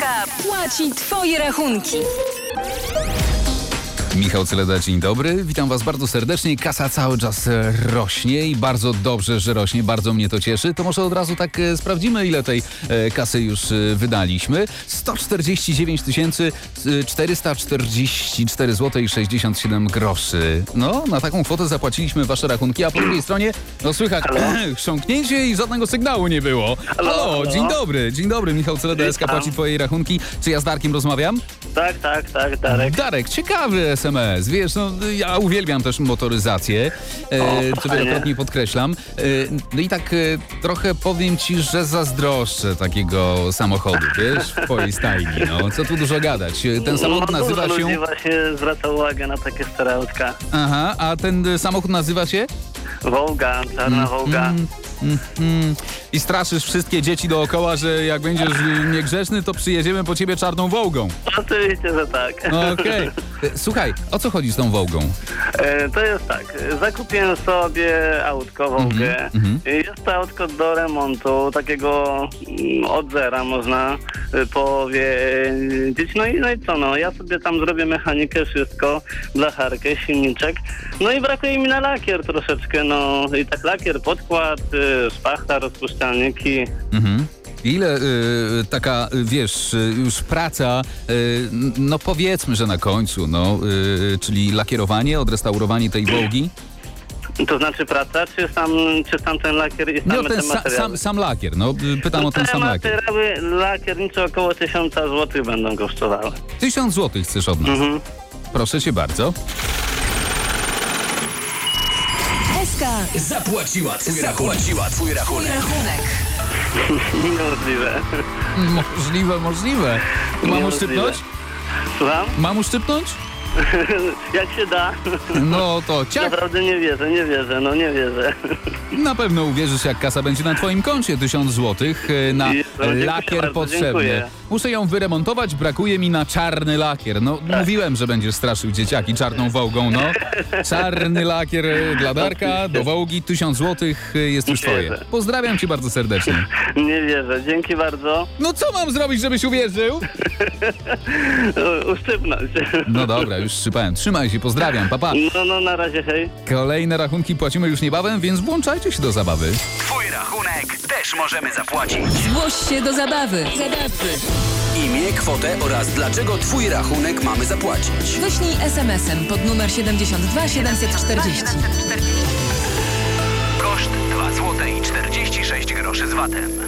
płaci twoje rachunki. Michał Celeda, dzień dobry. Witam was bardzo serdecznie. Kasa cały czas rośnie i bardzo dobrze, że rośnie. Bardzo mnie to cieszy. To może od razu tak sprawdzimy, ile tej kasy już wydaliśmy. 149 444 zł i 67 groszy. No, na taką kwotę zapłaciliśmy wasze rachunki, a po drugiej stronie, no słychać chrząknięcie i żadnego sygnału nie było. Halo, dzień dobry. Dzień dobry, Michał Celeda, SK płaci twoje rachunki. Czy ja z Darkiem rozmawiam? Tak, Darek. Darek, ciekawy SMS. Wiesz, no ja uwielbiam też motoryzację, co wielokrotnie podkreślam. No i tak trochę powiem ci, że zazdroszczę takiego samochodu, wiesz, w twojej stajni. No, co tu dużo gadać. Ten samochód nazywa się... Ludzi właśnie zwraca uwagę na takie stare autka. Aha, a ten samochód nazywa się? Wołga, czarna Wołga. I straszysz wszystkie dzieci dookoła, że jak będziesz niegrzeczny, to przyjedziemy po ciebie czarną Wołgą. Oczywiście, że tak. No, okej. Słuchaj, o co chodzi z tą Wołgą? To jest tak, zakupiłem sobie autko Wołgę. Jest to autko do remontu, takiego od zera można powiedzieć. No i co, no ja sobie tam zrobię mechanikę, wszystko, blacharkę, silniczek. No i brakuje mi na lakier troszeczkę, no i tak lakier, podkład, szpachta, rozpuszczalniki. Ile taka, wiesz, już praca, no powiedzmy, że na końcu, no, czyli lakierowanie, odrestaurowanie tej Wołgi? To znaczy praca, czy sam ten lakier i same te materiały? Sam lakier, no pytam o ten sam lakier. Materiały lakiernicze około 1000 zł będą kosztowały. 1000 zł chcesz od nas? Proszę cię bardzo. SK zapłaciła twój rachunek. Możliwe. Mam uszczypnąć? Słucham? Mam uszczypnąć? Jak się da. No to ciach. Naprawdę nie wierzę. Na pewno uwierzysz, jak kasa będzie na twoim koncie. 1000 zł na lakier potrzebny. Dziękuję. Muszę ją wyremontować, brakuje mi na czarny lakier. No, mówiłem, że będziesz straszył dzieciaki czarną Wołgą, no. Czarny lakier dla Darka, do Wołgi, 1000 zł jest już twoje. Pozdrawiam cię bardzo serdecznie. Nie wierzę, dzięki bardzo. No co mam zrobić, żebyś uwierzył? Uszczypnąć. No dobra, już szczypałem. Trzymaj się, pozdrawiam, pa. No, na razie, hej. Kolejne rachunki płacimy już niebawem, więc włączajcie się do zabawy. Twój rachunek też możemy zapłacić. Zgłoś się do zabawy. Imię, kwotę oraz dlaczego twój rachunek mamy zapłacić. Wyślij SMS-em pod numer 72 740. Koszt 2 zł i 46 groszy z VAT-em.